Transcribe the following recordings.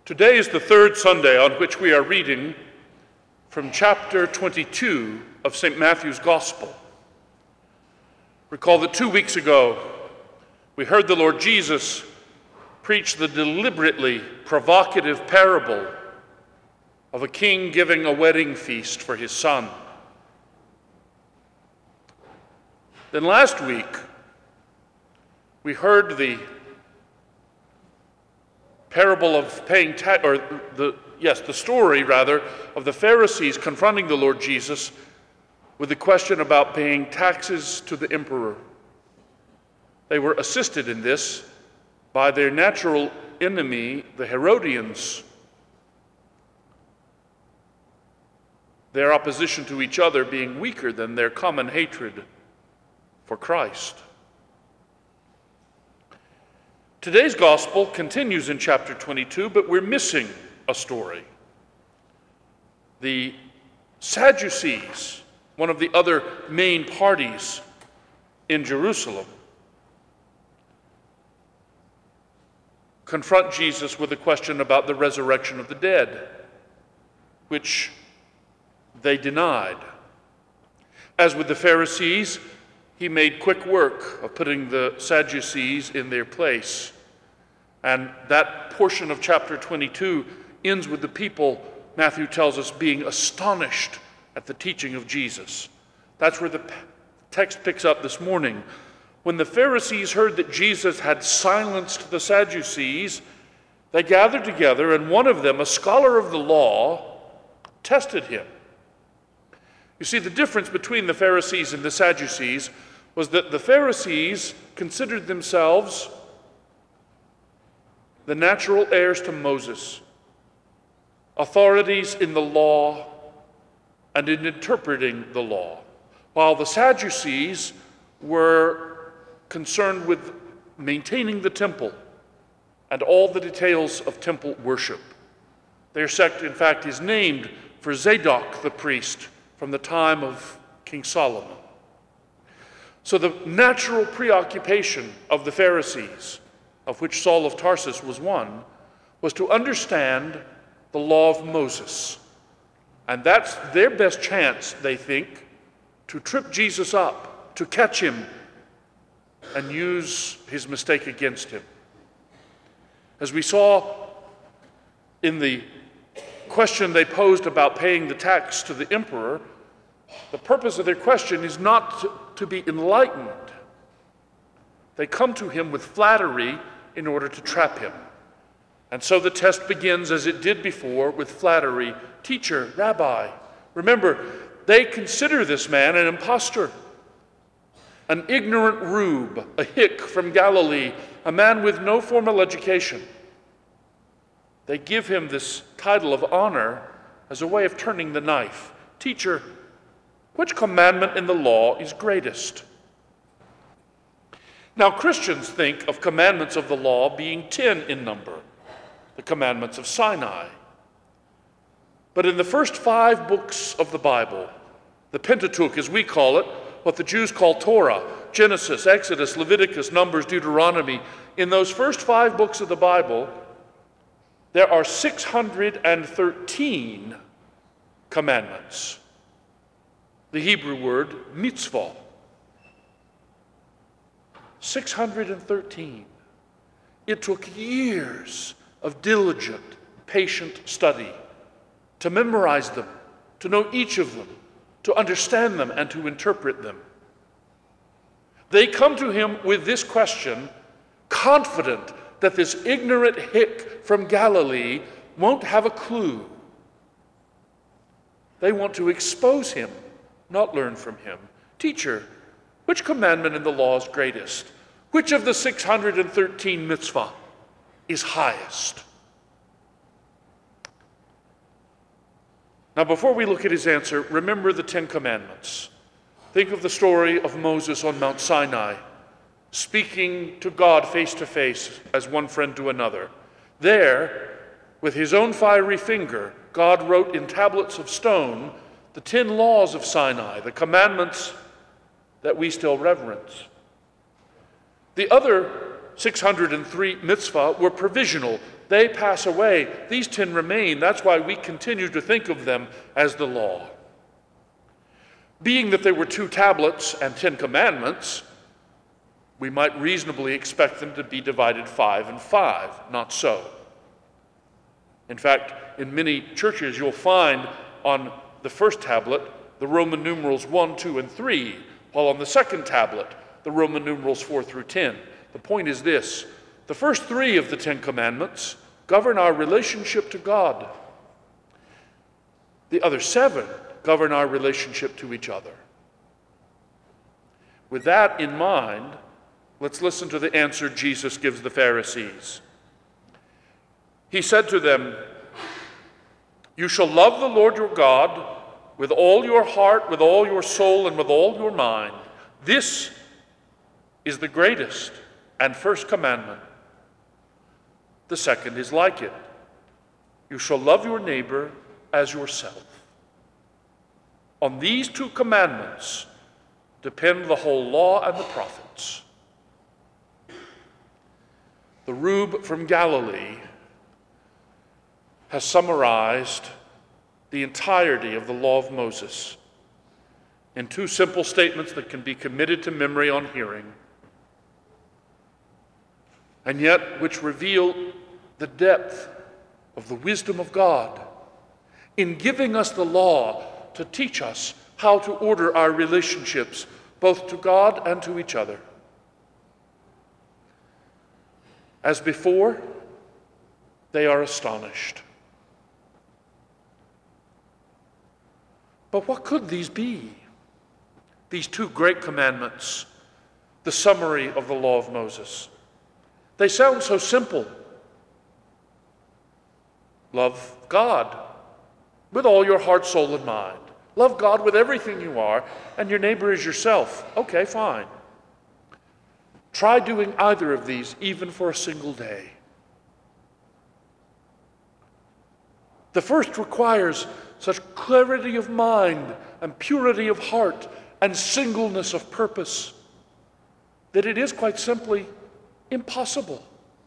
Today is the third Sunday on which we are reading from chapter 22 of St. Matthew's Gospel. Recall that 2 weeks ago we heard the Lord Jesus preach the deliberately provocative parable of a king giving a wedding feast for his son. Then last week we heard the parable of paying tax, or the story rather, of the Pharisees confronting the Lord Jesus with the question about paying taxes to the emperor. They were assisted in this by their natural enemy, the Herodians. Their opposition to each other being weaker than their common hatred for Christ. Today's gospel continues in chapter 22, but we're missing a story. The Sadducees, one of the other main parties in Jerusalem, confront Jesus with a question about the resurrection of the dead, which they denied. As with the Pharisees, he made quick work of putting the Sadducees in their place. And that portion of chapter 22 ends with the people, Matthew tells us, being astonished at the teaching of Jesus. That's where the text picks up this morning. When the Pharisees heard that Jesus had silenced the Sadducees, they gathered together, and one of them, a scholar of the law, tested him. You see, the difference between the Pharisees and the Sadducees was that the Pharisees considered themselves the natural heirs to Moses, authorities in the law and in interpreting the law, while the Sadducees were concerned with maintaining the temple and all the details of temple worship. Their sect, in fact, is named for Zadok the priest from the time of King Solomon. So the natural preoccupation of the Pharisees, of which Saul of Tarsus was one, was to understand the law of Moses. And that's their best chance, they think, to trip Jesus up, to catch him and use his mistake against him. As we saw in the question they posed about paying the tax to the emperor, the purpose of their question is not to be enlightened. They come to him with flattery in order to trap him. And so the test begins as it did before with flattery. Teacher, rabbi. Remember, they consider this man an impostor, an ignorant rube, a hick from Galilee, a man with no formal education. They give him this title of honor as a way of turning the knife. Teacher, which commandment in the law is greatest? Now, Christians think of commandments of the law being 10 in number, the commandments of Sinai. But in the first 5 books of the Bible, the Pentateuch, as we call it, what the Jews call Torah, Genesis, Exodus, Leviticus, Numbers, Deuteronomy, in those first 5 books of the Bible, there are 613 commandments. The Hebrew word mitzvah. 613. It took years of diligent, patient study to memorize them, to know each of them, to understand them, and to interpret them. They come to him with this question, confident that this ignorant hick from Galilee won't have a clue. They want to expose him, not learn from him. Teacher, which commandment in the law is greatest? Which of the 613 mitzvah is highest? Now, before we look at his answer, remember the 10 commandments. Think of the story of Moses on Mount Sinai, speaking to God face to face as one friend to another. There, with his own fiery finger, God wrote in tablets of stone the 10 laws of Sinai, the commandments that we still reverence. The other 603 mitzvah were provisional, They pass away. These 10 remain. That's why we continue to think of them as the law. Being that there were 2 tablets and 10 commandments, we might reasonably expect them to be divided 5 and 5. Not so. In fact, in many churches you'll find on the first tablet the Roman numerals 1, 2, and 3, while on the second tablet the Roman numerals 4 through 10. The point is this: the first 3 of the 10 commandments govern our relationship to God. The other 7 govern our relationship to each other. With that in mind, let's listen to the answer Jesus gives the Pharisees. He said to them, "You shall love the Lord your God with all your heart, with all your soul, and with all your mind. This is the greatest and first commandment. The second is like it. You shall love your neighbor as yourself. On these 2 commandments depend the whole law and the prophets." The Rube from Galilee has summarized the entirety of the law of Moses in 2 simple statements that can be committed to memory on hearing, and yet which reveal the depth of the wisdom of God in giving us the law to teach us how to order our relationships both to God and to each other. As before, they are astonished. But what could these be? These 2 great commandments, the summary of the law of Moses. They sound so simple. Love God with all your heart, soul, and mind. Love God with everything you are, and your neighbor as yourself. Okay, fine. Try doing either of these, even for a single day. The first requires such clarity of mind and purity of heart and singleness of purpose that it is quite simply impossible.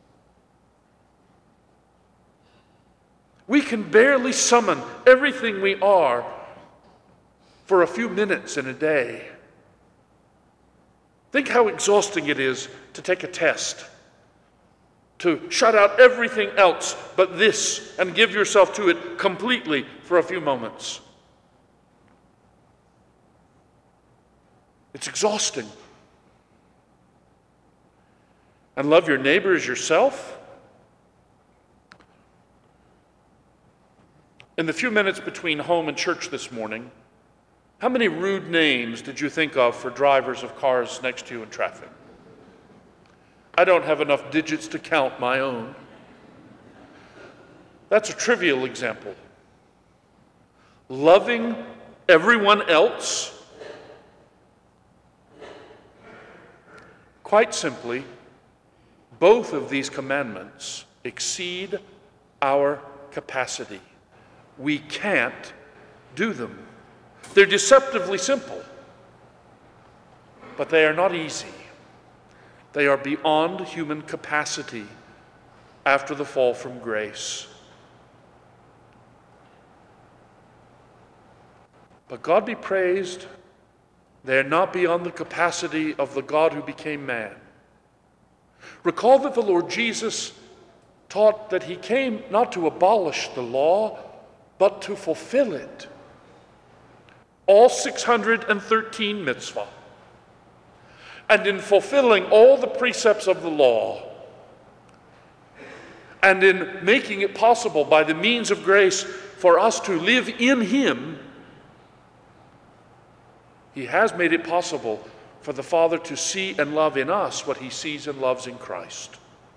We can barely summon everything we are for a few minutes in a day. Think how exhausting it is to take a test, to shut out everything else but this and give yourself to it completely for a few moments. It's exhausting. And love your neighbor as yourself? In the few minutes between home and church this morning, how many rude names did you think of for drivers of cars next to you in traffic? I don't have enough digits to count my own. That's a trivial example. Loving everyone else? Quite simply, both of these commandments exceed our capacity. We can't do them. They're deceptively simple, but they are not easy. They are beyond human capacity after the fall from grace. But God be praised, they are not beyond the capacity of the God who became man. Recall that the Lord Jesus taught that he came not to abolish the law, but to fulfill it. All 613 mitzvah. And in fulfilling all the precepts of the law, and in making it possible by the means of grace for us to live in him, he has made it possible for the Father to see and love in us what he sees and loves in Christ.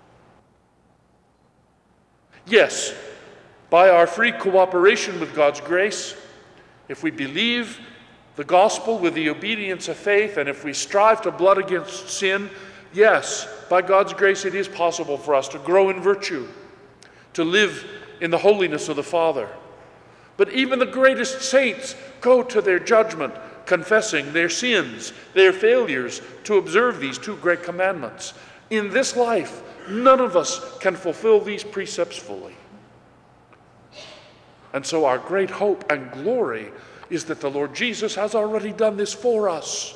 Yes, by our free cooperation with God's grace, if we believe the gospel with the obedience of faith, and if we strive to blood against sin, yes, by God's grace it is possible for us to grow in virtue, to live in the holiness of the Father. But even the greatest saints go to their judgment confessing their sins, their failures to observe these 2 great commandments. In this life, none of us can fulfill these precepts fully. And so our great hope and glory is that the Lord Jesus has already done this for us.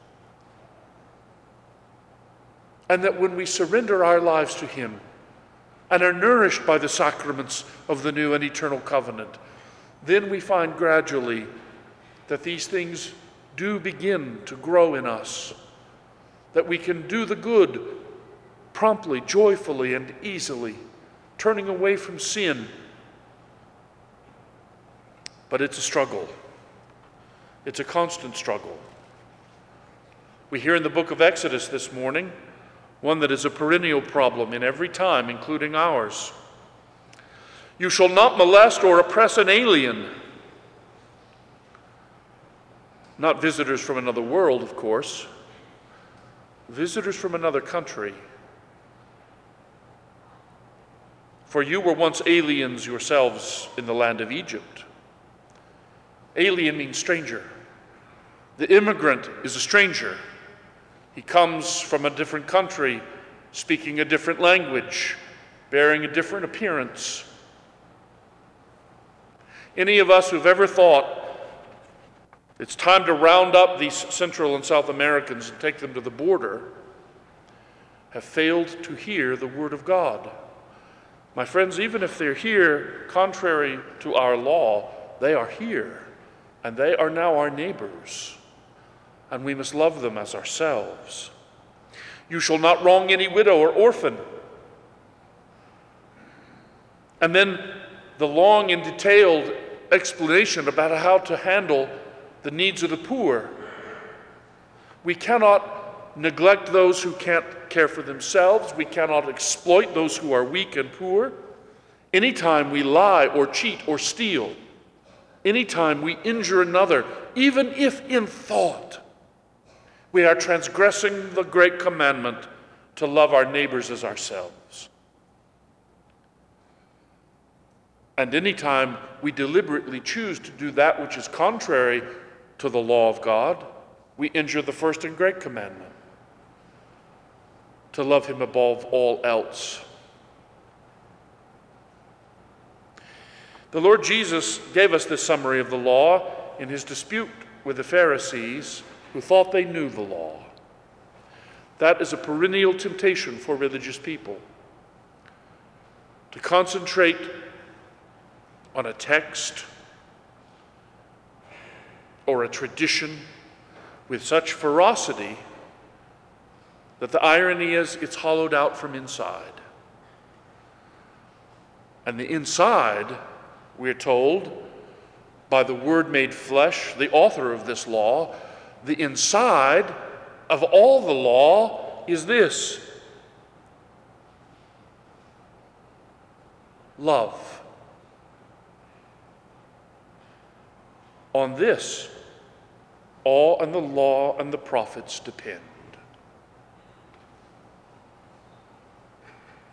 And that when we surrender our lives to him and are nourished by the sacraments of the new and eternal covenant, then we find gradually that these things do begin to grow in us, that we can do the good promptly, joyfully, and easily, turning away from sin. But it's a struggle. It's a constant struggle. We hear in the book of Exodus this morning one that is a perennial problem in every time, including ours. You shall not molest or oppress an alien. Not visitors from another world, of course. Visitors from another country. For you were once aliens yourselves in the land of Egypt. Alien means stranger. The immigrant is a stranger. He comes from a different country, speaking a different language, bearing a different appearance. Any of us who've ever thought it's time to round up these Central and South Americans and take them to the border have failed to hear the word of God. My friends, even if they're here contrary to our law, they are here, and they are now our neighbors, and we must love them as ourselves. You shall not wrong any widow or orphan. And then the long and detailed explanation about how to handle the needs of the poor. We cannot neglect those who can't care for themselves. We cannot exploit those who are weak and poor. Anytime we lie or cheat or steal, anytime we injure another, even if in thought, we are transgressing the great commandment to love our neighbors as ourselves. And anytime we deliberately choose to do that which is contrary to the law of God, we injure the first and great commandment, to love him above all else. The Lord Jesus gave us this summary of the law in his dispute with the Pharisees who thought they knew the law. That is a perennial temptation for religious people, to concentrate on a text or a tradition with such ferocity that the irony is it's hollowed out from inside. And the inside, we're told, by the Word made flesh, the author of this law, the inside of all the law is this: love. On this, all and the law and the prophets depend.